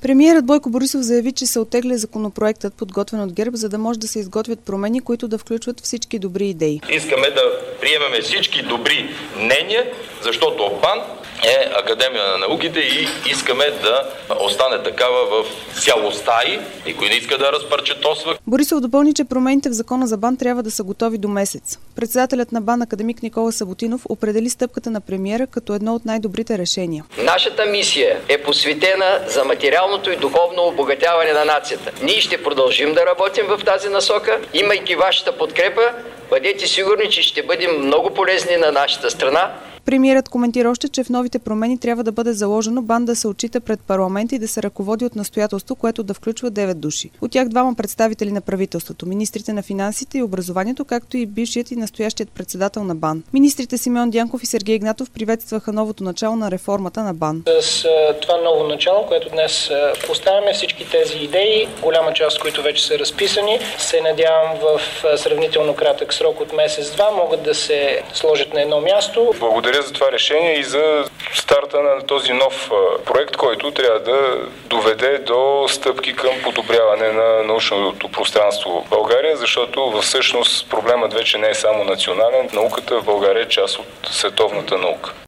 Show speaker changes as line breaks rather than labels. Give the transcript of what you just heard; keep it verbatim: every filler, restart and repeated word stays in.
Премиерът Бойко Борисов заяви, че се оттегля законопроектът, подготвен от ГЕРБ, за да може да се изготвят промени, които да включват всички добри идеи.
Искаме да приемеме всички добри мнения, защото БАН е Академия на науките и искаме да остане такава в цялостта й. Никой не иска да разпарчетосва.
Борисов допълни, че промените в закона за БАН трябва да са готови до месец. Председателят на БАН, академик Никола Саботинов, определи стъпката на премиера като едно от най-добрите решения.
Нашата мисия е посветена за материалното и духовно обогатяване на нацията. Ние ще продължим да работим в тази насока, имайки вашата подкрепа. Бъдете сигурни, че ще бъдем много полезни на нашата страна.
Премиерът коментира още, че в новите промени трябва да бъде заложено БАН да се отчита пред парламента и да се ръководи от настоятелство, което да включва девет души. От тях двама представители на правителството, министрите на финансите и образованието, както и бившият и настоящият председател на БАН. Министрите Симеон Дянков и Сергей Игнатов приветстваха новото начало на реформата на БАН.
С това ново начало, което днес поставяме, всички тези идеи, голяма част, които вече са разписани, се надявам в сравнително кратък срок от месец-два могат да се сложат на едно място.
Благодаря за това решение и за старта на този нов проект, който трябва да доведе до стъпки към подобряване на научното пространство в България, защото всъщност проблемът вече не е само национален. Науката в България е част от световната наука.